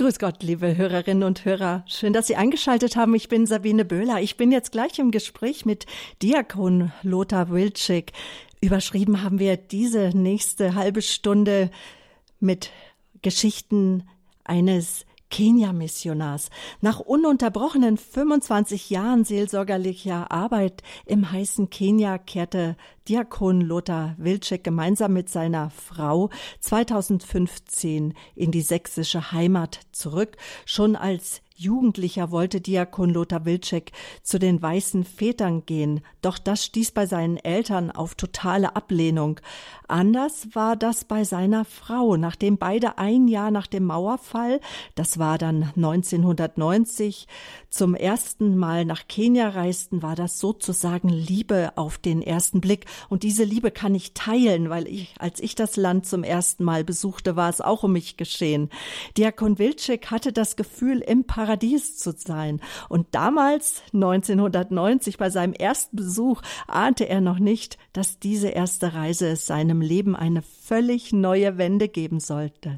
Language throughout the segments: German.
Grüß Gott, liebe Hörerinnen und Hörer. Schön, dass Sie eingeschaltet haben. Ich bin Sabine Böhler. Ich bin jetzt gleich im Gespräch mit Diakon Lothar Wilczek. Überschrieben haben wir diese nächste halbe Stunde mit Geschichten eines Kenia-Missionars. Nach ununterbrochenen 25 Jahren seelsorgerlicher Arbeit im heißen Kenia kehrte Diakon Lothar Wilczek gemeinsam mit seiner Frau 2015 in die sächsische Heimat zurück. Schon als Jugendlicher wollte Diakon Lothar Wilczek zu den Weißen Vätern gehen, doch das stieß bei seinen Eltern auf totale Ablehnung. Anders war das bei seiner Frau. Nachdem beide ein Jahr nach dem Mauerfall, das war dann 1990, zum ersten Mal nach Kenia reisten, war das sozusagen Liebe auf den ersten Blick. Und diese Liebe kann ich teilen, weil als ich das Land zum ersten Mal besuchte, war es auch um mich geschehen. Diakon Wilczek hatte das Gefühl, im Paradies zu sein. Und damals, 1990, bei seinem ersten Besuch, ahnte er noch nicht, dass diese erste Reise seinem Leben eine völlig neue Wende geben sollte.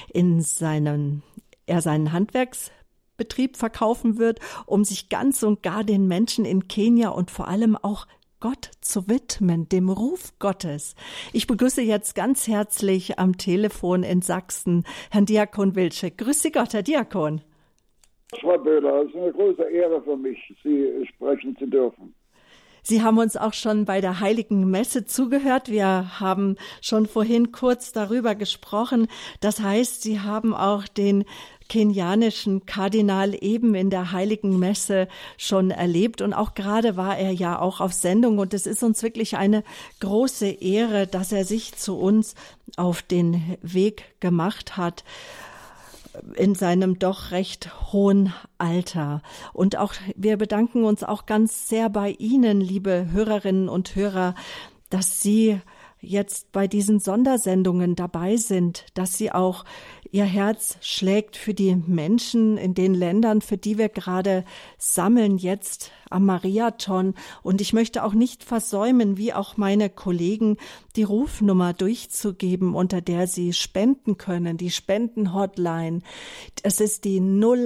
Er seinen Handwerksbetrieb verkaufen wird, um sich ganz und gar den Menschen in Kenia und vor allem auch Gott zu widmen, dem Ruf Gottes. Ich begrüße jetzt ganz herzlich am Telefon in Sachsen Herrn Diakon Wilczek. Grüß Sie Gott, Herr Diakon. Frau Böhler, es ist eine große Ehre für mich, Sie sprechen zu dürfen. Sie haben uns auch schon bei der Heiligen Messe zugehört. Wir haben schon vorhin kurz darüber gesprochen. Das heißt, Sie haben auch den kenianischen Kardinal eben in der Heiligen Messe schon erlebt. Und auch gerade war er ja auch auf Sendung. Und es ist uns wirklich eine große Ehre, dass er sich zu uns auf den Weg gemacht hat in seinem doch recht hohen Alter. Und auch wir bedanken uns auch ganz sehr bei Ihnen, liebe Hörerinnen und Hörer, dass Sie jetzt bei diesen Sondersendungen dabei sind, dass Sie auch Ihr Herz schlägt für die Menschen in den Ländern, für die wir gerade sammeln jetzt am Mariathon. Und ich möchte auch nicht versäumen, wie auch meine Kollegen, die Rufnummer durchzugeben, unter der Sie spenden können, die Spendenhotline. Es ist die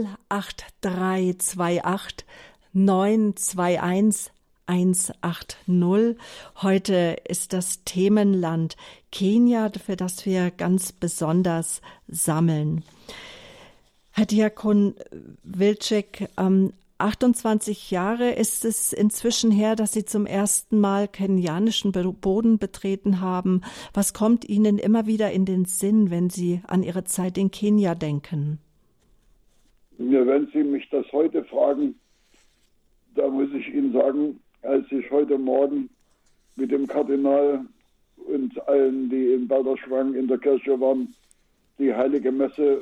08328 921 180. Heute ist das Themenland Kenia, für das wir ganz besonders sammeln. Herr Diakon Wilczek, 28 Jahre ist es inzwischen her, dass Sie zum ersten Mal kenianischen Boden betreten haben. Was kommt Ihnen immer wieder in den Sinn, wenn Sie an Ihre Zeit in Kenia denken? Ja, wenn Sie mich das heute fragen, da muss ich Ihnen sagen, als ich heute Morgen mit dem Kardinal und allen, die in Balderschwang in der Kirche waren, die Heilige Messe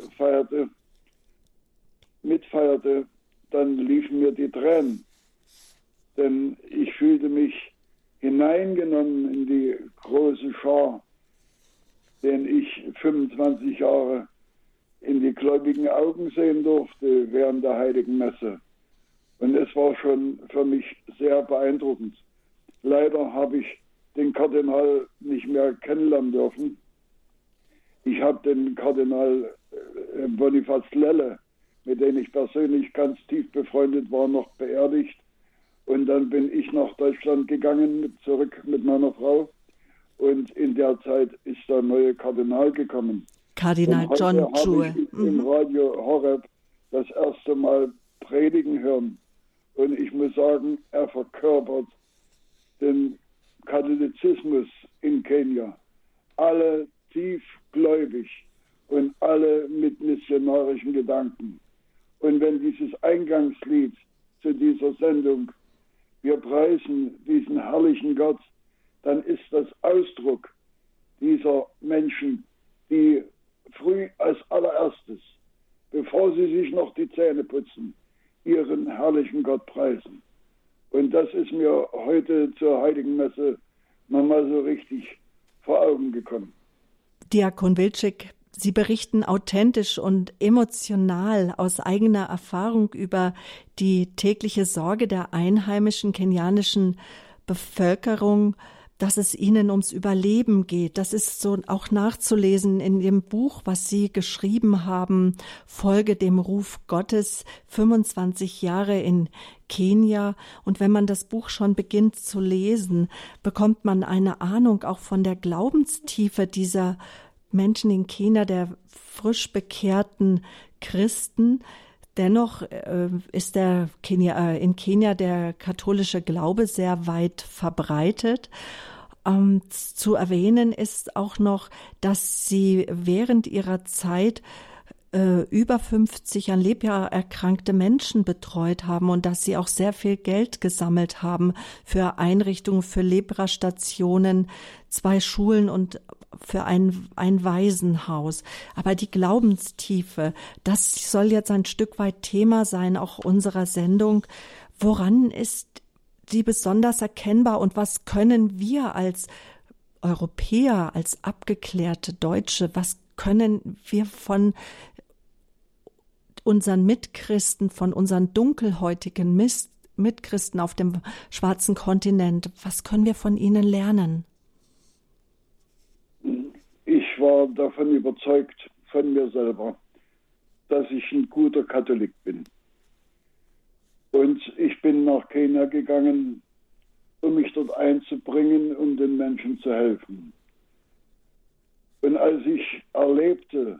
mitfeierte, dann liefen mir die Tränen. Denn ich fühlte mich hineingenommen in die große Schar, den ich 25 Jahre in die gläubigen Augen sehen durfte während der Heiligen Messe. Und es war schon für mich sehr beeindruckend. Leider habe ich den Kardinal nicht mehr kennenlernen dürfen. Ich habe den Kardinal Bonifaz Lelle, mit dem ich persönlich ganz tief befreundet war, noch beerdigt. Und dann bin ich nach Deutschland gegangen, zurück mit meiner Frau. Und in der Zeit ist der neue Kardinal gekommen. Kardinal John Jewel. Habe ich im Radio Horeb das erste Mal predigen hören. Und ich muss sagen, er verkörpert den Katholizismus in Kenia. Alle tiefgläubig und alle mit missionarischen Gedanken. Und wenn dieses Eingangslied zu dieser Sendung, wir preisen diesen herrlichen Gott, dann ist das Ausdruck dieser Menschen, die früh als allererstes, bevor sie sich noch die Zähne putzen, ihren herrlichen Gott preisen. Und das ist mir heute zur Heiligen Messe nochmal so richtig vor Augen gekommen. Diakon Wilczek, Sie berichten authentisch und emotional aus eigener Erfahrung über die tägliche Sorge der einheimischen kenianischen Bevölkerung, dass es ihnen ums Überleben geht. Das ist so auch nachzulesen in dem Buch, was Sie geschrieben haben, Folge dem Ruf Gottes, 25 Jahre in Kenia. Und wenn man das Buch schon beginnt zu lesen, bekommt man eine Ahnung auch von der Glaubenstiefe dieser Menschen in Kenia, der frisch bekehrten Christen. Dennoch ist in Kenia der katholische Glaube sehr weit verbreitet. Zu erwähnen ist auch noch, dass Sie während Ihrer Zeit über 50 an Lepra erkrankte Menschen betreut haben und dass Sie auch sehr viel Geld gesammelt haben für Einrichtungen, für Lepra-Stationen, 2 Schulen und für ein Waisenhaus. Aber die Glaubenstiefe, das soll jetzt ein Stück weit Thema sein, auch unserer Sendung. Woran ist die besonders erkennbar und was können wir als Europäer, als abgeklärte Deutsche, was können wir von unseren Mitchristen, von unseren dunkelhäutigen Mitchristen auf dem schwarzen Kontinent, was können wir von ihnen lernen? Ich war davon überzeugt, von mir selber, dass ich ein guter Katholik bin. Und ich bin nach Kenia gegangen, um mich dort einzubringen, um den Menschen zu helfen. Und als ich erlebte,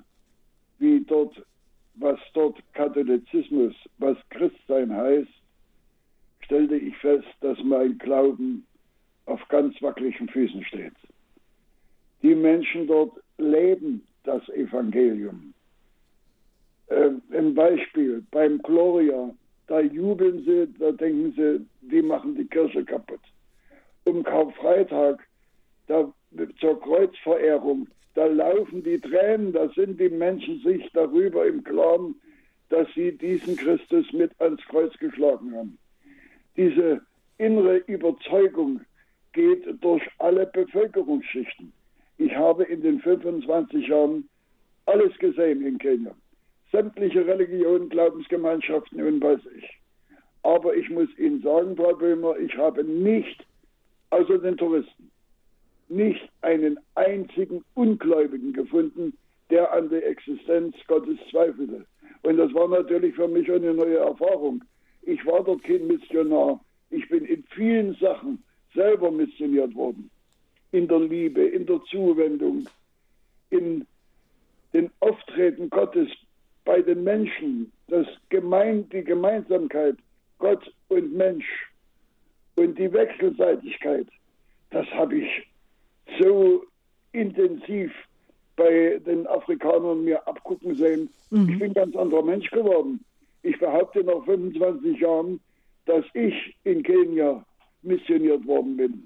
was dort Katholizismus, was Christsein heißt, stellte ich fest, dass mein Glauben auf ganz wackeligen Füßen steht. Die Menschen dort leben das Evangelium. Ein Beispiel, beim Gloria, da jubeln sie, da denken sie, die machen die Kirche kaputt. Um Karfreitag, zur Kreuzverehrung, da laufen die Tränen, da sind die Menschen sich darüber im Klaren, dass sie diesen Christus mit ans Kreuz geschlagen haben. Diese innere Überzeugung geht durch alle Bevölkerungsschichten. Ich habe in den 25 Jahren alles gesehen in Kenia. Sämtliche Religionen, Glaubensgemeinschaften und weiß ich. Aber ich muss Ihnen sagen, Frau Böhmer, ich habe nicht, außer den Touristen, nicht einen einzigen Ungläubigen gefunden, der an der Existenz Gottes zweifelte. Und das war natürlich für mich eine neue Erfahrung. Ich war dort kein Missionar. Ich bin in vielen Sachen selber missioniert worden. In der Liebe, in der Zuwendung, in den Auftreten Gottes bei den Menschen, die Gemeinsamkeit, Gott und Mensch und die Wechselseitigkeit, das habe ich so intensiv bei den Afrikanern mir abgucken sehen. Ich bin ein ganz anderer Mensch geworden. Ich behaupte nach 25 Jahren, dass ich in Kenia missioniert worden bin.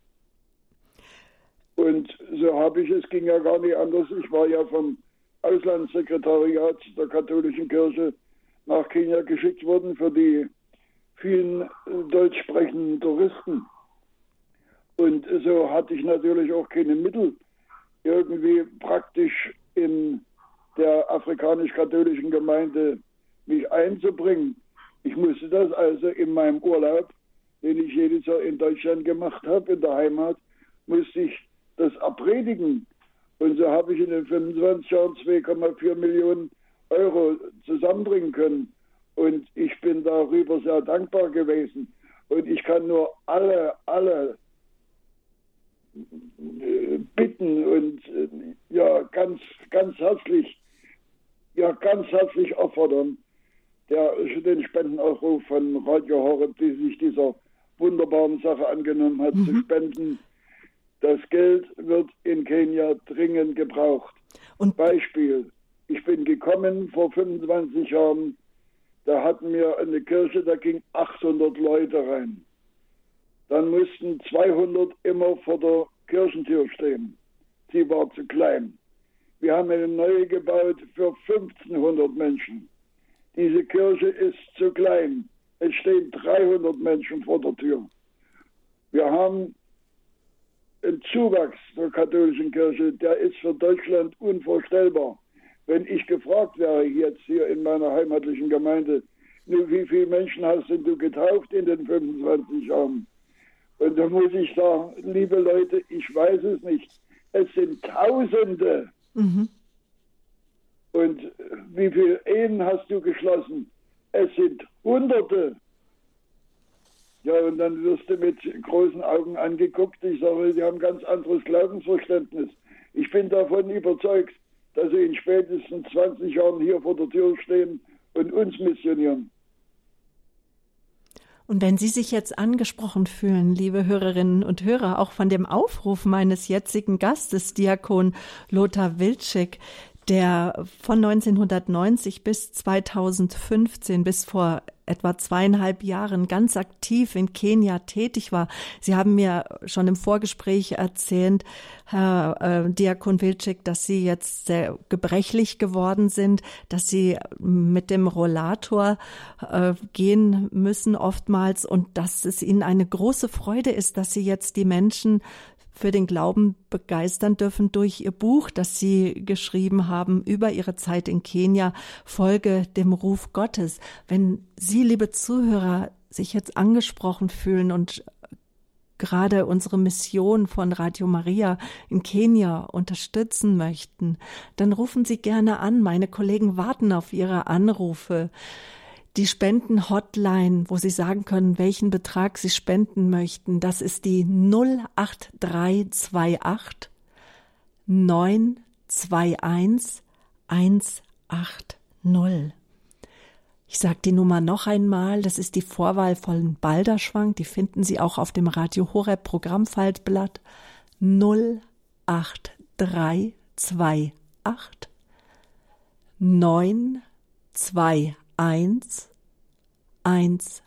Und so habe ich, es ging ja gar nicht anders. Ich war ja vom Auslandssekretariat der katholischen Kirche nach Kenia geschickt worden für die vielen deutsch sprechenden Touristen. Und so hatte ich natürlich auch keine Mittel, irgendwie praktisch in der afrikanisch-katholischen Gemeinde mich einzubringen. Ich musste das also in meinem Urlaub, den ich jedes Jahr in Deutschland gemacht habe, in der Heimat, musste ich das abpredigen. Und so habe ich in den 25 Jahren 2,4 Millionen Euro zusammenbringen können. Und ich bin darüber sehr dankbar gewesen. Und ich kann nur alle bitten und ganz herzlich auffordern, den Spendenaufruf von Radio Horeb, die sich dieser wunderbaren Sache angenommen hat, zu spenden. Das Geld wird in Kenia dringend gebraucht. Und Beispiel, ich bin gekommen vor 25 Jahren, da hatten wir eine Kirche, da gingen 800 Leute rein. Dann mussten 200 immer vor der Kirchentür stehen. Sie war zu klein. Wir haben eine neue gebaut für 1500 Menschen. Diese Kirche ist zu klein. Es stehen 300 Menschen vor der Tür. Wir haben einen Zuwachs der katholischen Kirche, der ist für Deutschland unvorstellbar. Wenn ich gefragt wäre jetzt hier in meiner heimatlichen Gemeinde, nur wie viele Menschen hast denn du getauft in den 25 Jahren? Und da muss ich sagen, liebe Leute, ich weiß es nicht. Es sind Tausende. Mhm. Und wie viele Ehen hast du geschlossen? Es sind Hunderte. Ja, und dann wirst du mit großen Augen angeguckt. Ich sage, die haben ein ganz anderes Glaubensverständnis. Ich bin davon überzeugt, dass sie in spätestens 20 Jahren hier vor der Tür stehen und uns missionieren. Und wenn Sie sich jetzt angesprochen fühlen, liebe Hörerinnen und Hörer, auch von dem Aufruf meines jetzigen Gastes, Diakon Lothar Wilczek, der von 1990 bis 2015, bis vor etwa 2,5 Jahren ganz aktiv in Kenia tätig war. Sie haben mir schon im Vorgespräch erzählt, Herr Diakon Wilczek, dass Sie jetzt sehr gebrechlich geworden sind, dass Sie mit dem Rollator gehen müssen oftmals und dass es Ihnen eine große Freude ist, dass Sie jetzt die Menschen für den Glauben begeistern dürfen durch Ihr Buch, das Sie geschrieben haben über Ihre Zeit in Kenia, Folge dem Ruf Gottes. Wenn Sie, liebe Zuhörer, sich jetzt angesprochen fühlen und gerade unsere Mission von Radio Maria in Kenia unterstützen möchten, dann rufen Sie gerne an. Meine Kollegen warten auf Ihre Anrufe. Die Spenden-Hotline, wo Sie sagen können, welchen Betrag Sie spenden möchten, das ist die 08328 921 180. Ich sage die Nummer noch einmal, das ist die Vorwahl von Balderschwang, die finden Sie auch auf dem Radio Horeb Programmfaltblatt 08328 921 180.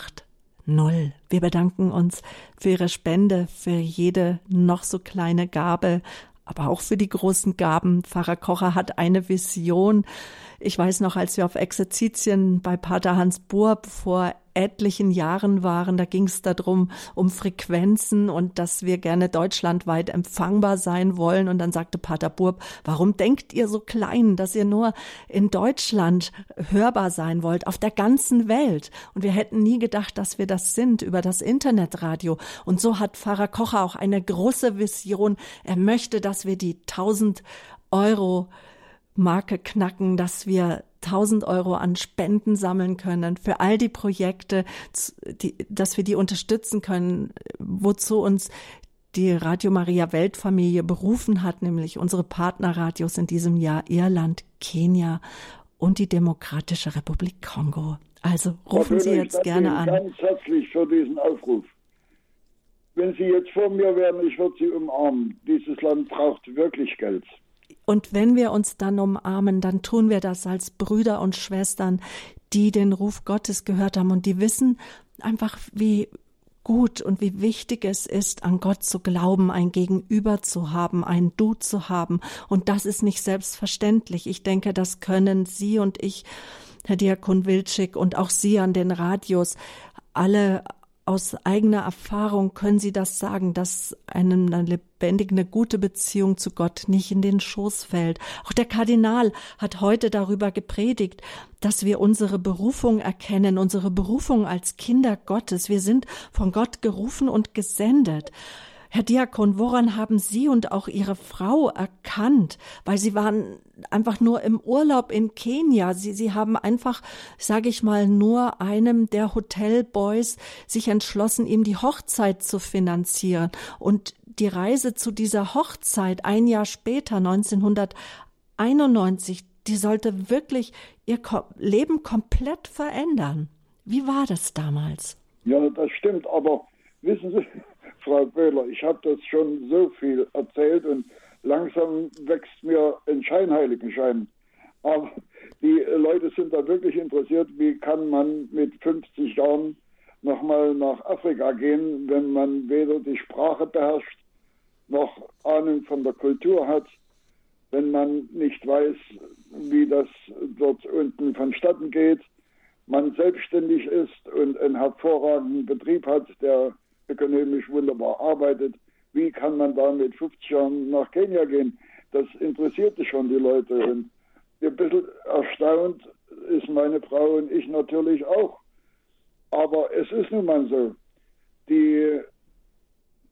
Wir bedanken uns für Ihre Spende, für jede noch so kleine Gabe, aber auch für die großen Gaben. Pfarrer Kocher hat eine Vision. Ich weiß noch, als wir auf Exerzitien bei Pater Hans Burb vor etlichen Jahren waren, da ging es darum, um Frequenzen und dass wir gerne deutschlandweit empfangbar sein wollen. Und dann sagte Pater Burb, warum denkt ihr so klein, dass ihr nur in Deutschland hörbar sein wollt, auf der ganzen Welt? Und wir hätten nie gedacht, dass wir das sind über das Internetradio. Und so hat Pfarrer Kocher auch eine große Vision. Er möchte, dass wir die 1.000 Euro Marke knacken, dass wir 1.000 Euro an Spenden sammeln können für all die Projekte, dass wir die unterstützen können, wozu uns die Radio Maria Weltfamilie berufen hat, nämlich unsere Partnerradios in diesem Jahr Irland, Kenia und die Demokratische Republik Kongo. Also rufen Sie jetzt gerne an. Ganz herzlich für diesen Aufruf. Wenn Sie jetzt vor mir wären, ich würde Sie umarmen. Dieses Land braucht wirklich Geld. Und wenn wir uns dann umarmen, dann tun wir das als Brüder und Schwestern, die den Ruf Gottes gehört haben und die wissen einfach, wie gut und wie wichtig es ist, an Gott zu glauben, ein Gegenüber zu haben, ein Du zu haben. Und das ist nicht selbstverständlich. Ich denke, das können Sie und ich, Herr Diakon Wilczek, und auch Sie an den Radios, alle aus eigener Erfahrung können Sie das sagen, dass einem eine lebendige, eine gute Beziehung zu Gott nicht in den Schoß fällt. Auch der Kardinal hat heute darüber gepredigt, dass wir unsere Berufung erkennen, unsere Berufung als Kinder Gottes. Wir sind von Gott gerufen und gesendet. Herr Diakon, woran haben Sie und auch Ihre Frau erkannt? Weil Sie waren einfach nur im Urlaub in Kenia. Sie haben einfach, sage ich mal, nur einem der Hotelboys sich entschlossen, ihm die Hochzeit zu finanzieren. Und die Reise zu dieser Hochzeit ein Jahr später, 1991, die sollte wirklich Ihr Leben komplett verändern. Wie war das damals? Ja, das stimmt, aber wissen Sie, Frau Böhler, ich habe das schon so viel erzählt und langsam wächst mir ein Scheinheiligenschein. Aber die Leute sind da wirklich interessiert, wie kann man mit 50 Jahren nochmal nach Afrika gehen, wenn man weder die Sprache beherrscht, noch Ahnung von der Kultur hat, wenn man nicht weiß, wie das dort unten vonstatten geht, man selbstständig ist und einen hervorragenden Betrieb hat, der ökonomisch wunderbar arbeitet. Wie kann man da mit 50 Jahren nach Kenia gehen? Das interessierte schon die Leute. Und ein bisschen erstaunt ist meine Frau und ich natürlich auch. Aber es ist nun mal so. Die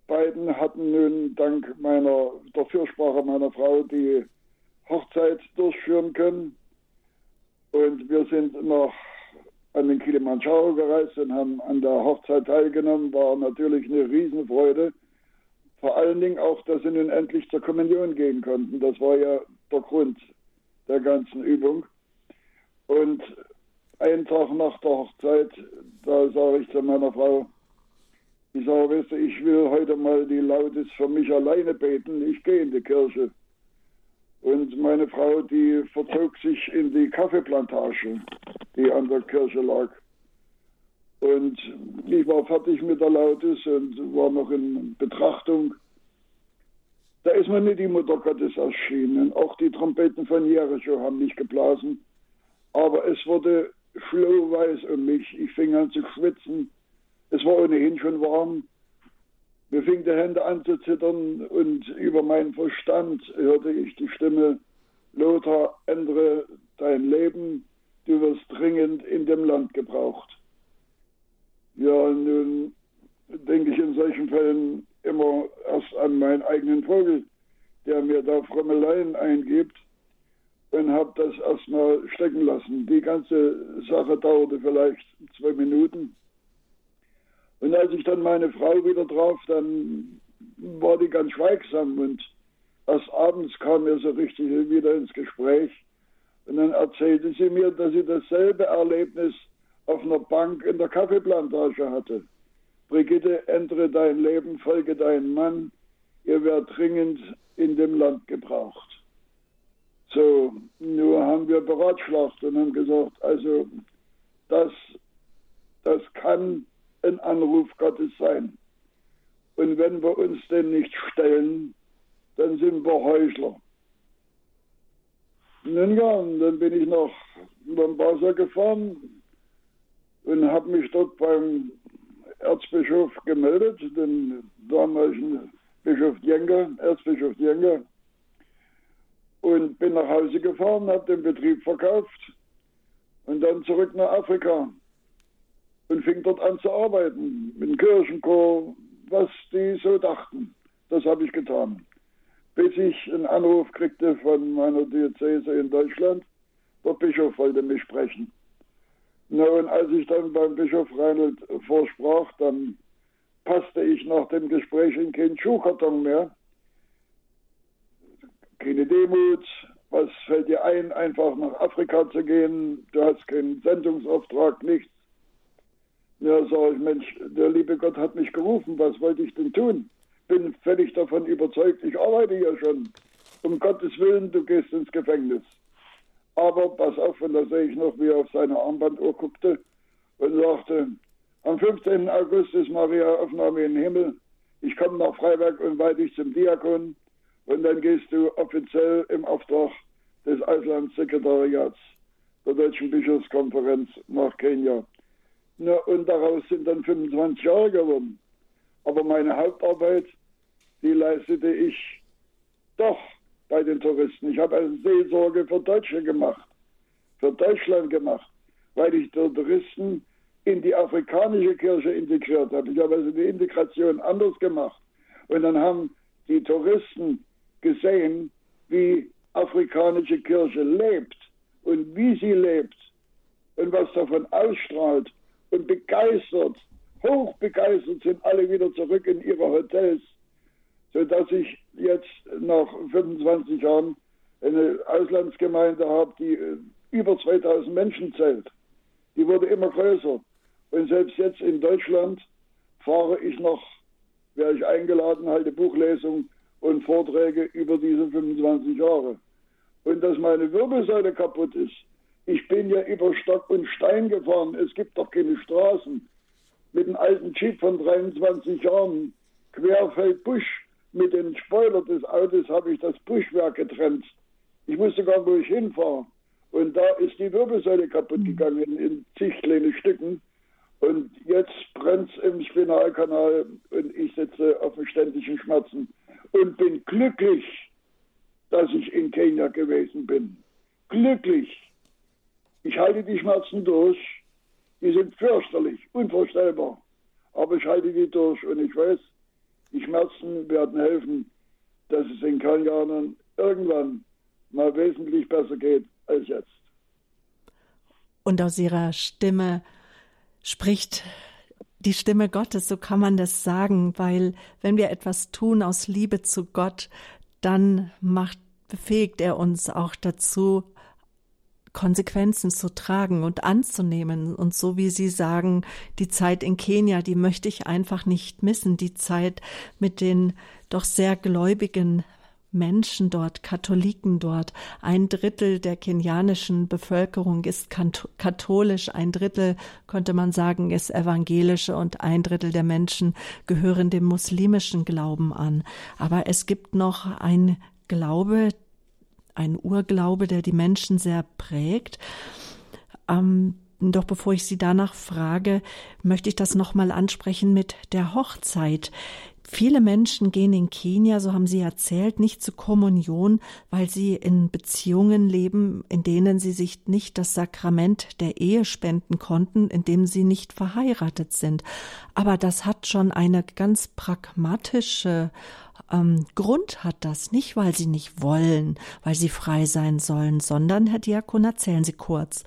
beiden hatten nun dank der Fürsprache meiner Frau die Hochzeit durchführen können. Und wir sind noch an den Kilimanjaro gereist und haben an der Hochzeit teilgenommen. War natürlich eine Riesenfreude. Vor allen Dingen auch, dass sie nun endlich zur Kommunion gehen konnten. Das war ja der Grund der ganzen Übung. Und einen Tag nach der Hochzeit, da sage ich zu meiner Frau, ich sage, weißt du, ich will heute mal die Laudes für mich alleine beten, ich gehe in die Kirche. Und meine Frau, die verzog sich in die Kaffeeplantage, die an der Kirche lag. Und ich war fertig mit der Laudes und war noch in Betrachtung. Da ist mir nicht die Mutter Gottes erschienen. Auch die Trompeten von Jericho haben nicht geblasen. Aber es wurde flohweiß um mich. Ich fing an zu schwitzen. Es war ohnehin schon warm. Mir fing die Hände an zu zittern und über meinen Verstand hörte ich die Stimme: Lothar, ändere dein Leben, du wirst dringend in dem Land gebraucht. Ja, nun denke ich in solchen Fällen immer erst an meinen eigenen Vogel, der mir da Frommeleien eingibt, und habe das erstmal stecken lassen. Die ganze Sache dauerte vielleicht 2 Minuten. Und als ich dann meine Frau wieder traf, dann war die ganz schweigsam und erst abends kam mir so richtig wieder ins Gespräch. Und dann erzählte sie mir, dass sie dasselbe Erlebnis auf einer Bank in der Kaffeeplantage hatte. Brigitte, ändere dein Leben, folge deinem Mann, ihr werdet dringend in dem Land gebraucht. So, nur haben wir beratschlagt und haben gesagt, also das kann ein Anruf Gottes sein. Und wenn wir uns dem nicht stellen, dann sind wir Heuchler. Nun ja, und dann bin ich nach Mombasa gefahren und habe mich dort beim Erzbischof gemeldet, den damaligen Bischof Jenga, Erzbischof Jenga, und bin nach Hause gefahren, habe den Betrieb verkauft und dann zurück nach Afrika und fing dort an zu arbeiten, mit dem Kirchenchor, was die so dachten. Das habe ich getan. Bis ich einen Anruf kriegte von meiner Diözese in Deutschland, der Bischof wollte mich sprechen. Na, und als ich dann beim Bischof Reinhold vorsprach, dann passte ich nach dem Gespräch in keinen Schuhkarton mehr. Keine Demut, was fällt dir ein, einfach nach Afrika zu gehen? Du hast keinen Sendungsauftrag, nichts. Ja, sag ich, Mensch, der liebe Gott hat mich gerufen, was wollte ich denn tun? Bin völlig davon überzeugt, ich arbeite ja schon. Um Gottes Willen, du gehst ins Gefängnis. Aber pass auf, und da sehe ich noch, wie er auf seine Armbanduhr guckte und sagte, am 15. August ist Maria Aufnahme in den Himmel. Ich komme nach Freiberg und weihe dich zum Diakon. Und dann gehst du offiziell im Auftrag des Auslandssekretariats der Deutschen Bischofskonferenz nach Kenia. Na, und daraus sind dann 25 Jahre geworden. Aber meine Hauptarbeit, die leistete ich doch bei den Touristen. Ich habe also Seelsorge für Deutsche gemacht, für Deutschland gemacht, weil ich die Touristen in die afrikanische Kirche integriert habe. Ich habe also die Integration anders gemacht. Und dann haben die Touristen gesehen, wie afrikanische Kirche lebt und wie sie lebt und was davon ausstrahlt, und begeistert, hochbegeistert sind alle wieder zurück in ihre Hotels, sodass ich jetzt nach 25 Jahren eine Auslandsgemeinde habe, die über 2000 Menschen zählt. Die wurde immer größer. Und selbst jetzt in Deutschland fahre ich noch, werde ich eingeladen, halte Buchlesungen und Vorträge über diese 25 Jahre. Und dass meine Wirbelsäule kaputt ist. Ich bin ja über Stock und Stein gefahren. Es gibt doch keine Straßen. Mit einem alten Jeep von 23 Jahren, Querfeldbusch, mit dem Spoiler des Autos habe ich das Buschwerk getrennt. Ich wusste gar nicht, wo ich hinfahre. Und da ist die Wirbelsäule kaputt gegangen in zig kleine Stücken. Und jetzt brennt es im Spinalkanal und ich sitze auf ständigen Schmerzen. Und bin glücklich, dass ich in Kenia gewesen bin. Glücklich. Ich halte die Schmerzen durch. Die sind fürchterlich, unvorstellbar. Aber ich halte die durch und ich weiß, Die Schmerzen werden helfen, dass es den Kenianern irgendwann mal wesentlich besser geht als jetzt. Und aus ihrer Stimme spricht die Stimme Gottes, so kann man das sagen, weil wenn wir etwas tun aus Liebe zu Gott, dann befähigt er uns auch dazu, Konsequenzen zu tragen und anzunehmen. Und so wie Sie sagen, die Zeit in Kenia, die möchte ich einfach nicht missen. Die Zeit mit den doch sehr gläubigen Menschen dort, Katholiken dort. 1/3 der kenianischen Bevölkerung ist katholisch, 1/3, könnte man sagen, ist evangelische und 1/3 der Menschen gehören dem muslimischen Glauben an. Aber es gibt noch ein Glaube, ein Urglaube, der die Menschen sehr prägt. Doch bevor ich Sie danach frage, möchte ich das nochmal ansprechen mit der Hochzeit. Viele Menschen gehen in Kenia, so haben Sie erzählt, nicht zur Kommunion, weil sie in Beziehungen leben, in denen sie sich nicht das Sakrament der Ehe spenden konnten, indem sie nicht verheiratet sind. Aber das hat schon eine ganz pragmatische Grund hat das, nicht weil sie nicht wollen, weil sie frei sein sollen, sondern, Herr Diakon, erzählen Sie kurz.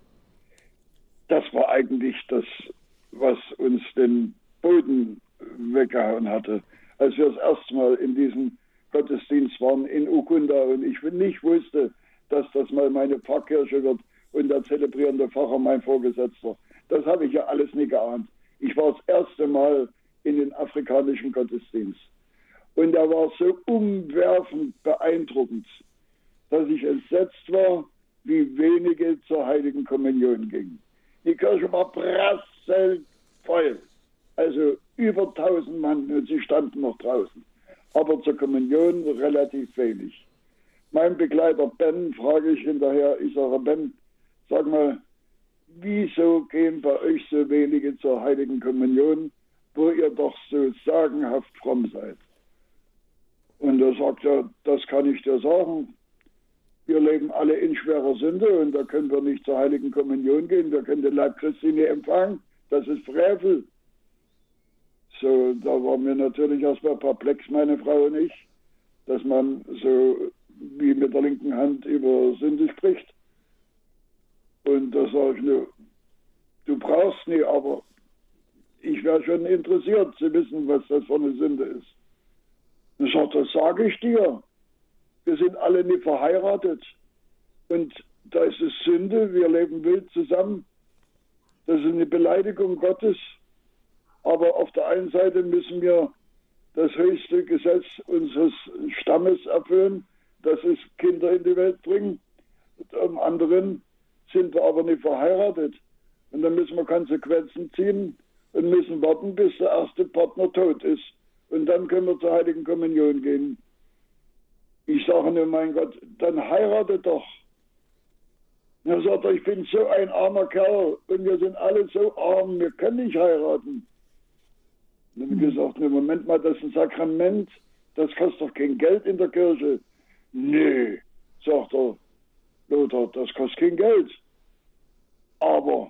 Das war eigentlich das, was uns den Boden weggehauen hatte, als wir das erste Mal in diesem Gottesdienst waren in Ukunda und ich nicht wusste, dass das mal meine Pfarrkirche wird und der zelebrierende Pfarrer mein Vorgesetzter. Das habe ich ja alles nie geahnt. Ich war das erste Mal in den afrikanischen Gottesdienst. Und er war so umwerfend beeindruckend, dass ich entsetzt war, wie wenige zur Heiligen Kommunion gingen. Die Kirche war prasselvoll, also über 1000 Mann und sie standen noch draußen. Aber zur Kommunion relativ wenig. Mein Begleiter Ben frage ich hinterher, ich sage, Ben, sag mal, wieso gehen bei euch so wenige zur Heiligen Kommunion, wo ihr doch so sagenhaft fromm seid? Und er sagt, ja, das kann ich dir sagen. Wir leben alle in schwerer Sünde und da können wir nicht zur Heiligen Kommunion gehen. Wir können den Leib Christi nicht empfangen. Das ist Frevel. So, da waren wir natürlich erstmal perplex, meine Frau und ich, dass man so wie mit der linken Hand über Sünde spricht. Und da sage ich nur, du brauchst nie, aber ich wäre schon interessiert zu wissen, was das für eine Sünde ist. Und ich sage, das sage ich dir. Wir sind alle nicht verheiratet. Und da ist es Sünde, wir leben wild zusammen. Das ist eine Beleidigung Gottes. Aber auf der einen Seite müssen wir das höchste Gesetz unseres Stammes erfüllen. Das ist Kinder in die Welt bringen. Und am anderen sind wir aber nicht verheiratet. Und dann müssen wir Konsequenzen ziehen und müssen warten, bis der erste Partner tot ist. Und dann können wir zur Heiligen Kommunion gehen. Ich sage nur, mein Gott, dann heirate doch. Und er sagt, ich bin so ein armer Kerl und wir sind alle so arm, wir können nicht heiraten. Und dann habe ich gesagt, ne, Moment mal, das ist ein Sakrament, das kostet doch kein Geld in der Kirche. Nee, sagt er, Lothar, das kostet kein Geld. Aber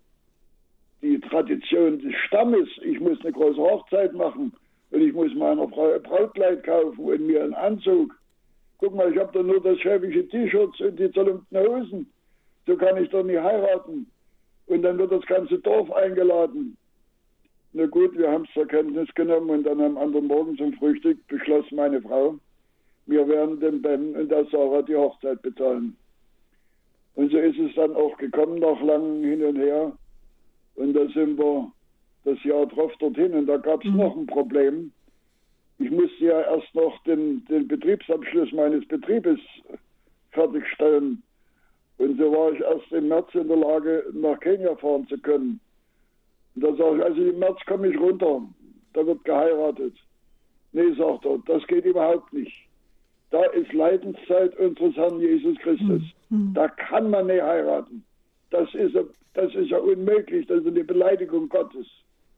die Tradition des Stammes, ich muss eine große Hochzeit machen und ich muss meiner Frau ein Brautkleid kaufen und mir einen Anzug. Guck mal, ich habe da nur das schäbige T-Shirts und die zerlumpten Hosen. So kann ich doch nicht heiraten. Und dann wird das ganze Dorf eingeladen. Na gut, wir haben es zur Kenntnis genommen und dann am anderen Morgen zum Frühstück beschloss meine Frau, wir werden dem Ben und der Sarah die Hochzeit bezahlen. Und so ist es dann auch gekommen, nach langem Hin und Her. Und da sind wir das Jahr drauf dorthin und da gab es noch ein Problem. Ich musste ja erst noch den Betriebsabschluss meines Betriebes fertigstellen. Und so war ich erst im März in der Lage, nach Kenia fahren zu können. Und da sage ich, also im März komme ich runter, da wird geheiratet. Nee, sagt er, das geht überhaupt nicht. Da ist Leidenszeit unseres Herrn Jesus Christus. Da kann man nicht heiraten. Das ist ja unmöglich, das ist eine Beleidigung Gottes.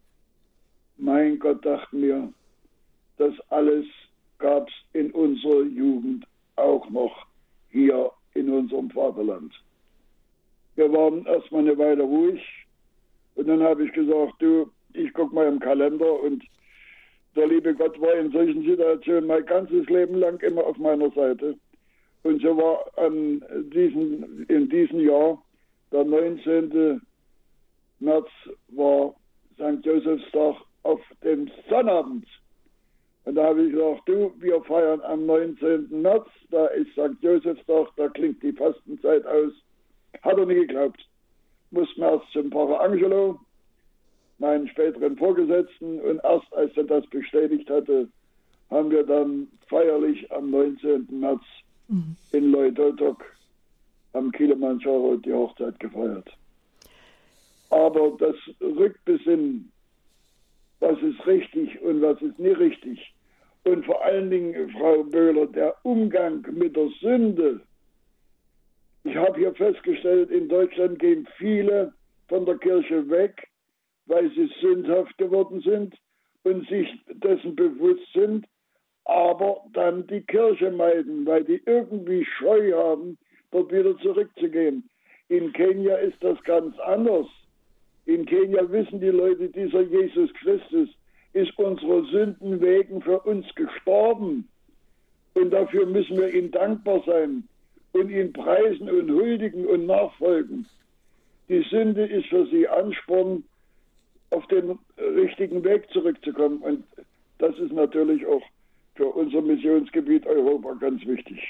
Mein Gott, dachten wir, das alles gab es in unserer Jugend auch noch hier in unserem Vaterland. Wir waren erstmal eine Weile ruhig und dann habe ich gesagt, du, ich gucke mal im Kalender und der liebe Gott war in solchen Situationen mein ganzes Leben lang immer auf meiner Seite. Und so war in diesem Jahr, der 19. März, war St. Josefstag auf dem Sonnabend. Und da habe ich gesagt, du, wir feiern am 19. März, da ist St. Josefstag, da klingt die Fastenzeit aus. Hat er nie geglaubt. Mussten erst zum Pfarrer Angelo, meinen späteren Vorgesetzten, und erst als er das bestätigt hatte, haben wir dann feierlich am 19. März in Loitotok am Kilimanjaro die Hochzeit gefeiert. Aber das Rückbesinnen, was ist richtig und was ist nicht richtig, und vor allen Dingen, Frau Böhler, der Umgang mit der Sünde. Ich habe hier festgestellt, in Deutschland gehen viele von der Kirche weg, weil sie sündhaft geworden sind und sich dessen bewusst sind, aber dann die Kirche meiden, weil die irgendwie Scheu haben, dort wieder zurückzugehen. In Kenia ist das ganz anders. In Kenia wissen die Leute, dieser Jesus Christus ist unserer Sünden wegen für uns gestorben. Und dafür müssen wir ihm dankbar sein und ihn preisen und huldigen und nachfolgen. Die Sünde ist für sie Ansporn, auf den richtigen Weg zurückzukommen. Und das ist natürlich auch für unser Missionsgebiet Europa ganz wichtig.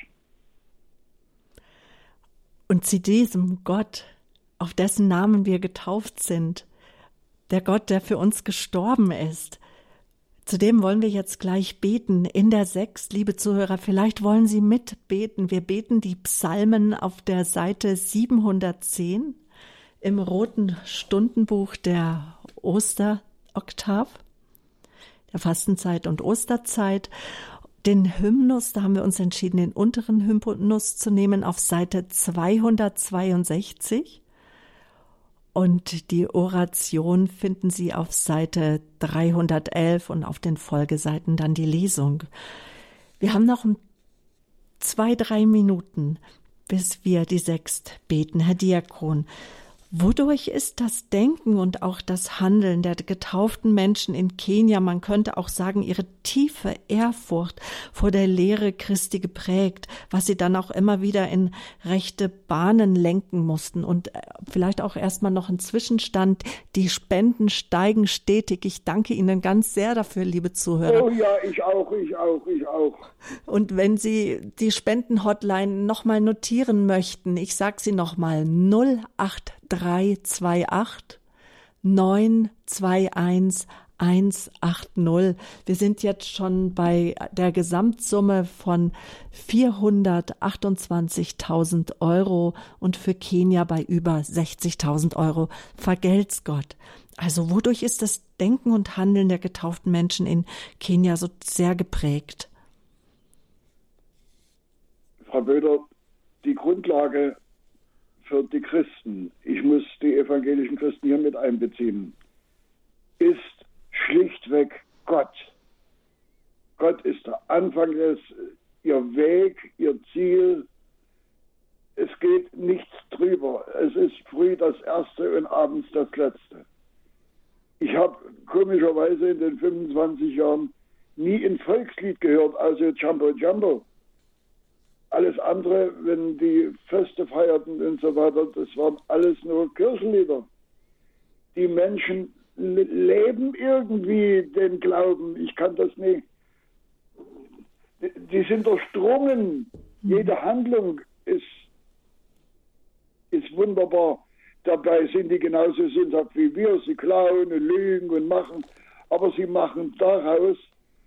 Und zu diesem Gott, auf dessen Namen wir getauft sind, der Gott, der für uns gestorben ist, zu dem wollen wir jetzt gleich beten. In der 6, liebe Zuhörer, vielleicht wollen Sie mitbeten. Wir beten die Psalmen auf der Seite 710 im roten Stundenbuch der Osteroktav, der Fastenzeit und Osterzeit. Den Hymnus, da haben wir uns entschieden, den unteren Hymnus zu nehmen, auf Seite 262. Und die Oration finden Sie auf Seite 311 und auf den Folgeseiten dann die Lesung. Wir haben noch 2-3 Minuten, bis wir die 6 beten. Herr Diakon, wodurch ist das Denken und auch das Handeln der getauften Menschen in Kenia, man könnte auch sagen, ihre tiefe Ehrfurcht vor der Lehre Christi geprägt, was sie dann auch immer wieder in rechte Bahnen lenken mussten? Und vielleicht auch erstmal noch ein Zwischenstand, die Spenden steigen stetig. Ich danke Ihnen ganz sehr dafür, liebe Zuhörer. Oh ja, ich auch. Und wenn Sie die Spenden-Hotline nochmal notieren möchten, ich sage sie nochmal, 08328 921 180. Wir sind jetzt schon bei der Gesamtsumme von 428.000 Euro und für Kenia bei über 60.000 Euro. Vergelt's Gott. Also wodurch ist das Denken und Handeln der getauften Menschen in Kenia so sehr geprägt? Frau Böder, die Grundlage für die Christen, ich muss die evangelischen Christen hier mit einbeziehen, ist schlichtweg Gott. Gott ist der Anfang, ihr Weg, ihr Ziel. Es geht nichts drüber. Es ist früh das Erste und abends das Letzte. Ich habe komischerweise in den 25 Jahren nie ein Volkslied gehört, also Jumbo Jumbo. Alles andere, wenn die Feste feierten und so weiter, das waren alles nur Kirchenlieder. Die Menschen leben irgendwie den Glauben. Ich kann das nicht. Die sind durchdrungen. Jede Handlung ist wunderbar. Dabei sind die genauso sündhaft wie wir. Sie klauen und lügen und machen. Aber sie machen daraus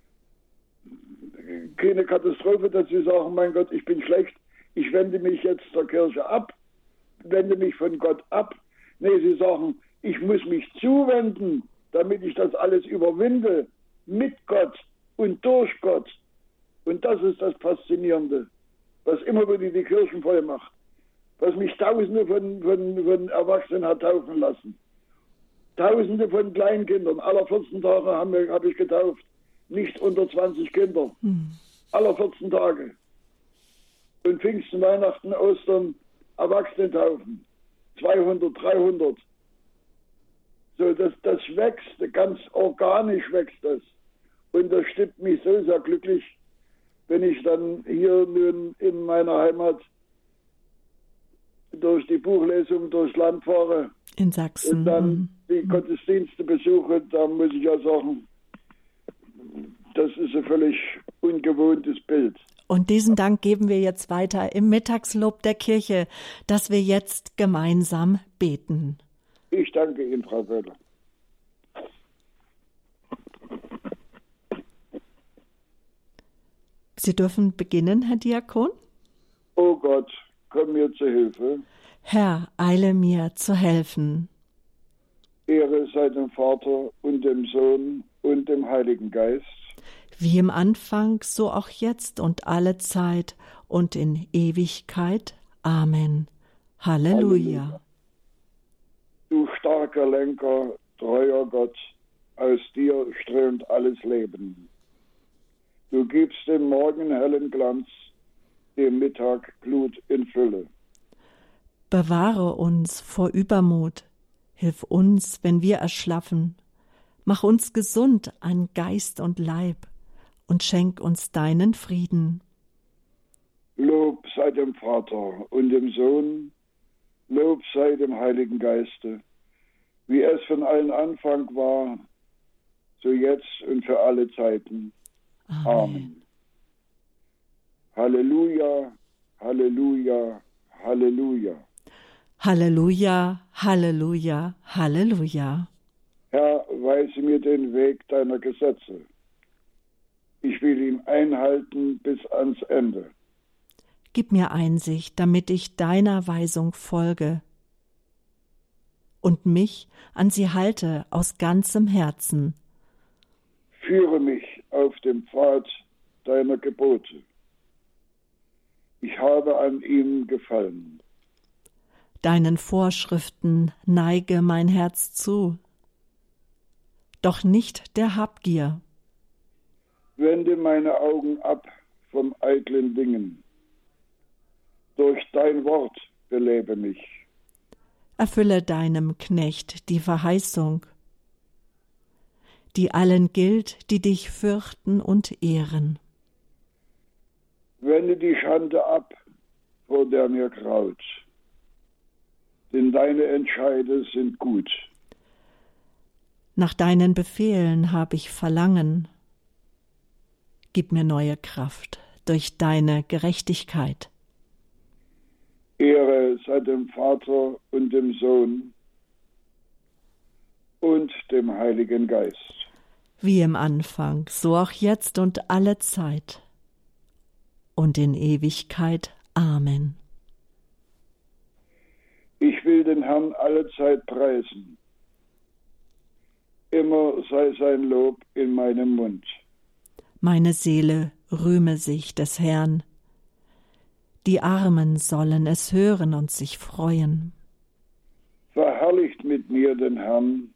keine Katastrophe, dass sie sagen, mein Gott, ich bin schlecht. Ich wende mich jetzt der Kirche ab. Wende mich von Gott ab. Nee, sie sagen, ich muss mich zuwenden, damit ich das alles überwinde, mit Gott und durch Gott. Und das ist das Faszinierende, was immer wieder die Kirchen voll macht, was mich Tausende von Erwachsenen hat taufen lassen. Tausende von Kleinkindern, aller 14 Tage habe ich getauft, nicht unter 20 Kinder, aller 14 Tage. Und Pfingsten, Weihnachten, Ostern, Erwachsene taufen, 200, 300. So, das wächst, ganz organisch wächst das. Und das stimmt mich so sehr glücklich, wenn ich dann hier nun in meiner Heimat durch die Buchlesung durchs Land fahre In Sachsen. und dann die Gottesdienste besuche. Da muss ich ja sagen, das ist ein völlig ungewohntes Bild. Und diesen Dank geben wir jetzt weiter im Mittagslob der Kirche, dass wir jetzt gemeinsam beten. Ich danke Ihnen, Frau Böhler. Sie dürfen beginnen, Herr Diakon. O Gott, komm mir zu Hilfe. Herr, eile mir zu helfen. Ehre sei dem Vater und dem Sohn und dem Heiligen Geist. Wie im Anfang, so auch jetzt und alle Zeit und in Ewigkeit. Amen. Halleluja. Du starker Lenker, treuer Gott, aus dir strömt alles Leben. Du gibst dem Morgen hellen Glanz, dem Mittag Glut in Fülle. Bewahre uns vor Übermut, hilf uns, wenn wir erschlaffen. Mach uns gesund an Geist und Leib und schenk uns deinen Frieden. Lob sei dem Vater und dem Sohn, Lob sei dem Heiligen Geiste, wie es von allen Anfang war, so jetzt und für alle Zeiten. Amen. Halleluja, Halleluja, Halleluja. Halleluja, Halleluja, Halleluja. Herr, weise mir den Weg deiner Gesetze. Ich will ihn einhalten bis ans Ende. Gib mir Einsicht, damit ich deiner Weisung folge und mich an sie halte aus ganzem Herzen. Führe mich auf dem Pfad deiner Gebote. Ich habe an ihm gefallen. Deinen Vorschriften neige mein Herz zu, doch nicht der Habgier. Wende meine Augen ab vom eitlen Dingen. Durch dein Wort belebe mich. Erfülle deinem Knecht die Verheißung, die allen gilt, die dich fürchten und ehren. Wende die Schande ab, vor der mir graut, denn deine Entscheide sind gut. Nach deinen Befehlen hab ich Verlangen. Gib mir neue Kraft durch deine Gerechtigkeit. Ehre sei dem Vater und dem Sohn und dem Heiligen Geist. Wie im Anfang, so auch jetzt und alle Zeit und in Ewigkeit. Amen. Ich will den Herrn allezeit preisen. Immer sei sein Lob in meinem Mund. Meine Seele rühme sich des Herrn. Die Armen sollen es hören und sich freuen. Verherrlicht mit mir den Herrn.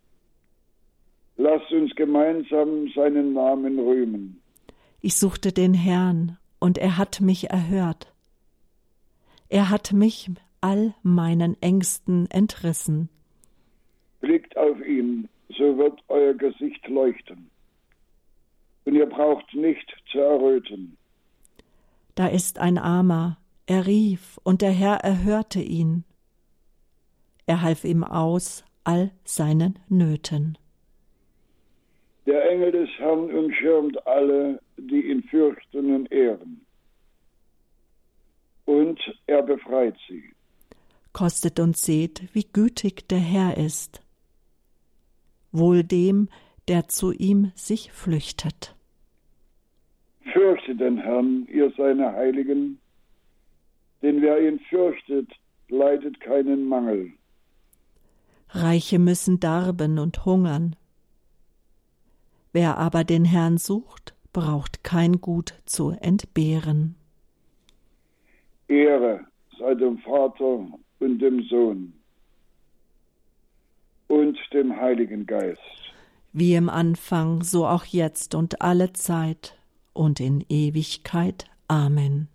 Lasst uns gemeinsam seinen Namen rühmen. Ich suchte den Herrn, und er hat mich erhört. Er hat mich all meinen Ängsten entrissen. Blickt auf ihn, so wird euer Gesicht leuchten. Und ihr braucht nicht zu erröten. Da ist ein Armer, er rief, und der Herr erhörte ihn. Er half ihm aus all seinen Nöten. Der Engel des Herrn umschirmt alle, die ihn fürchten und ehren. Und er befreit sie. Kostet und seht, wie gütig der Herr ist. Wohl dem, der zu ihm sich flüchtet. Fürchtet den Herrn, ihr seine Heiligen, denn wer ihn fürchtet, leidet keinen Mangel. Reiche müssen darben und hungern. Wer aber den Herrn sucht, braucht kein Gut zu entbehren. Ehre sei dem Vater und dem Sohn und dem Heiligen Geist. Wie im Anfang, so auch jetzt und alle Zeit und in Ewigkeit. Amen.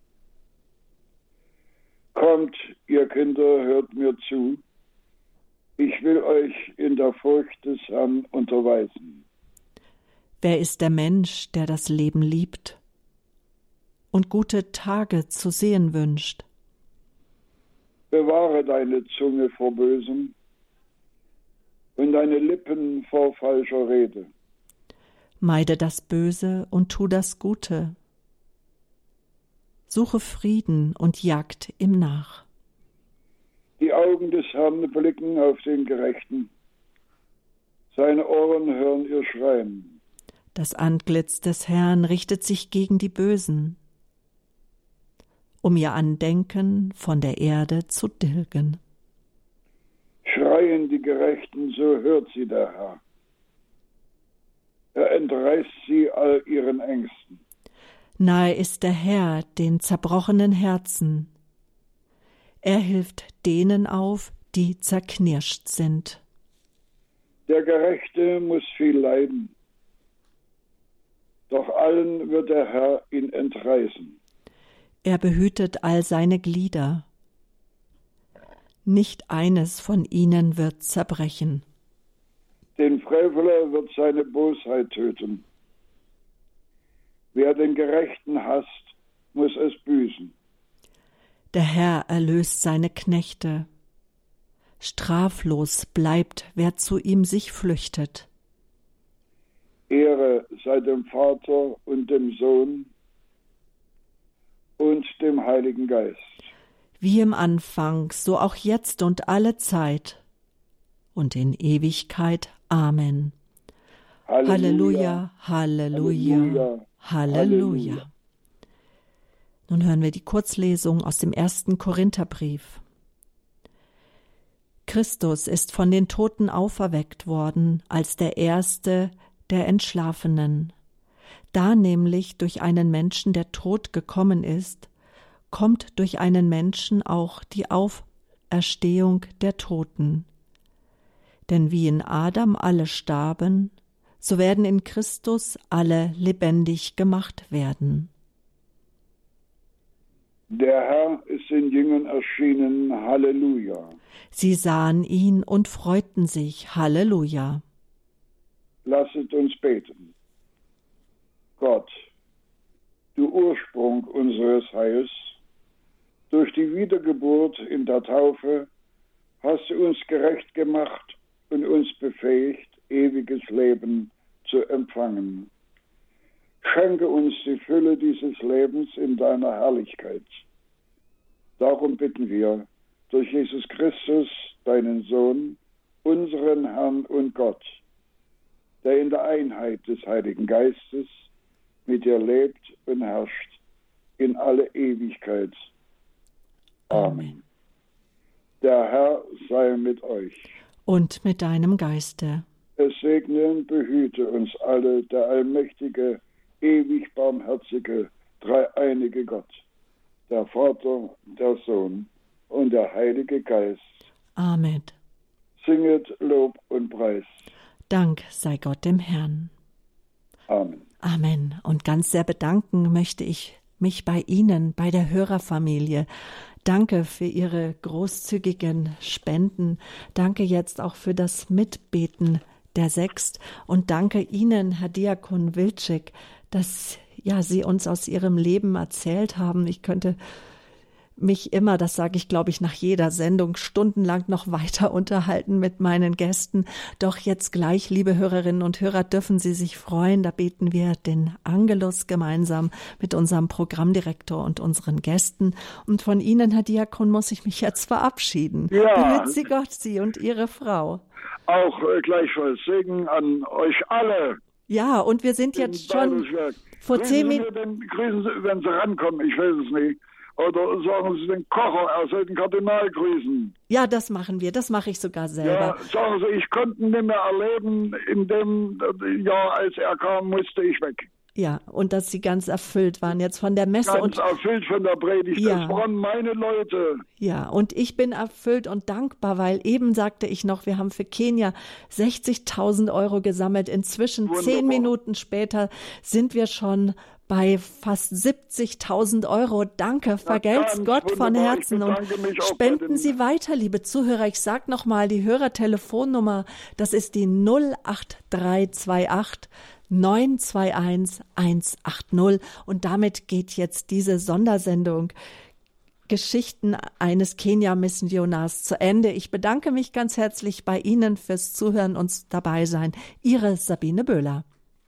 Kommt, ihr Kinder, hört mir zu. Ich will euch in der Furcht des Herrn unterweisen. Wer ist der Mensch, der das Leben liebt und gute Tage zu sehen wünscht? Bewahre deine Zunge vor Bösem und deine Lippen vor falscher Rede. Meide das Böse und tu das Gute. Suche Frieden und jagt ihm nach. Die Augen des Herrn blicken auf den Gerechten. Seine Ohren hören ihr Schreien. Das Antlitz des Herrn richtet sich gegen die Bösen, um ihr Andenken von der Erde zu tilgen. Schreien die Gerechten, so hört sie der Herr. Er entreißt sie all ihren Ängsten. Nahe ist der Herr den zerbrochenen Herzen. Er hilft denen auf, die zerknirscht sind. Der Gerechte muss viel leiden, doch allen wird der Herr ihn entreißen. Er behütet all seine Glieder. Nicht eines von ihnen wird zerbrechen. Den Freveler wird seine Bosheit töten. Wer den Gerechten hasst, muss es büßen. Der Herr erlöst seine Knechte. Straflos bleibt, wer zu ihm sich flüchtet. Ehre sei dem Vater und dem Sohn und dem Heiligen Geist. Wie im Anfang, so auch jetzt und alle Zeit und in Ewigkeit. Amen. Halleluja, Halleluja, Halleluja, Halleluja. Nun hören wir die Kurzlesung aus dem 1. Korintherbrief. Christus ist von den Toten auferweckt worden als der Erste der Entschlafenen. Da nämlich durch einen Menschen der Tod gekommen ist, kommt durch einen Menschen auch die Auferstehung der Toten. Denn wie in Adam alle starben, so werden in Christus alle lebendig gemacht werden. Der Herr ist den Jüngern erschienen. Halleluja. Sie sahen ihn und freuten sich. Halleluja. Lasset uns beten. Gott, du Ursprung unseres Heils, durch die Wiedergeburt in der Taufe hast du uns gerecht gemacht und uns befähigt, ewiges Leben zu empfangen. Schenke uns die Fülle dieses Lebens in deiner Herrlichkeit. Darum bitten wir durch Jesus Christus, deinen Sohn, unseren Herrn und Gott, der in der Einheit des Heiligen Geistes mit dir lebt und herrscht in alle Ewigkeit. Amen. Der Herr sei mit euch. Und mit deinem Geiste. Es segne und behüte uns alle der allmächtige, ewig barmherzige, dreieinige Gott, der Vater, der Sohn und der Heilige Geist. Amen. Singet Lob und Preis. Dank sei Gott dem Herrn. Amen. Amen. Und ganz sehr bedanken möchte ich mich bei Ihnen, bei der Hörerfamilie. Danke für Ihre großzügigen Spenden. Danke jetzt auch für das Mitbeten der Sext. Und danke Ihnen, Herr Diakon Wilczek, dass Sie uns aus Ihrem Leben erzählt haben. Ich könnte mich immer, das sage ich, glaube ich, nach jeder Sendung stundenlang noch weiter unterhalten mit meinen Gästen. Doch jetzt gleich, liebe Hörerinnen und Hörer, dürfen Sie sich freuen. Da beten wir den Angelus gemeinsam mit unserem Programmdirektor und unseren Gästen. Und von Ihnen, Herr Diakon, muss ich mich jetzt verabschieden. Ja. Behüt Sie Gott, Sie und Ihre Frau. Auch gleichfalls Segen an euch alle. Ja, und wir sind jetzt schon vor 10 Minuten. Grüßen Sie, wenn Sie rankommen, ich weiß es nicht. Oder sagen Sie den Kocher, er soll den Kardinal grüßen. Ja, das machen wir, das mache ich sogar selber. Ja, sagen Sie, ich konnte ihn nicht mehr erleben, in dem Jahr, als er kam, musste ich weg. Ja, und dass Sie ganz erfüllt waren jetzt von der Messe. Ganz erfüllt von der Predigt, ja. Das waren meine Leute. Ja, und ich bin erfüllt und dankbar, weil eben sagte ich noch, wir haben für Kenia 60.000 € gesammelt. Inzwischen, wunderbar. 10 Minuten später, sind wir schon bei fast 70.000 €. Danke, vergelt's Gott von Herzen und spenden Sie weiter, liebe Zuhörer. Ich sag nochmal die Hörertelefonnummer, das ist die 08328 921 180. Und damit geht jetzt diese Sondersendung Geschichten eines Kenia-Missionars zu Ende. Ich bedanke mich ganz herzlich bei Ihnen fürs Zuhören und dabei sein. Ihre Sabine Böhler.